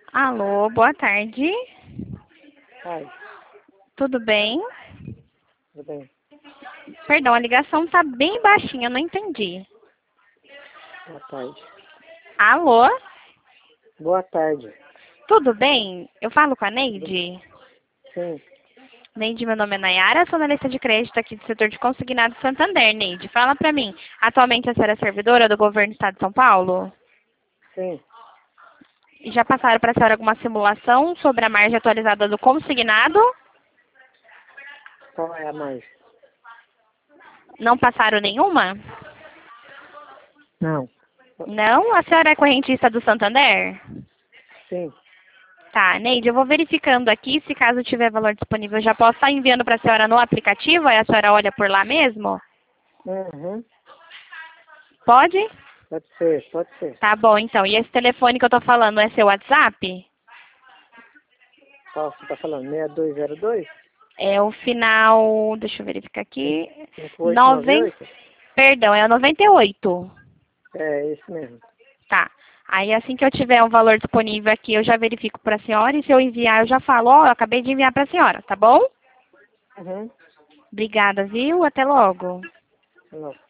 Alô, boa tarde. Ai, Tudo bem? tudo bem. Perdão, a ligação tá bem baixinha, eu não entendi. Boa tarde. Alô? Boa tarde. Tudo bem? Eu falo com a Tudo... Neide? Sim, Neide, meu nome é Nayara, sou analista de crédito aqui do setor de consignado Santander. Neide, fala pra mim, atualmente a senhora é servidora do governo do estado de São Paulo? sim. E já passaram para a senhora alguma simulação sobre a margem atualizada do consignado? Qual é a mais? Não passaram nenhuma? Não. Não? A senhora é correntista do Santander? Sim. Tá, Neide, eu vou verificando aqui, se caso tiver valor disponível, eu já posso estar enviando para a senhora no aplicativo, aí a senhora olha por lá mesmo? Uhum. Pode? Pode ser, pode ser. Tá bom, então. E esse telefone que eu tô falando é seu WhatsApp? Qual você tá falando? 6202? É o final, deixa eu verificar aqui, 9, 5898? perdão, é o 98. É, esse mesmo. Tá. Aí assim que eu tiver um valor disponível aqui, eu já verifico para a senhora e se eu enviar, eu já falo, ó, eu acabei de enviar para a senhora, tá bom? Uhum. Obrigada, viu? Até logo. Não.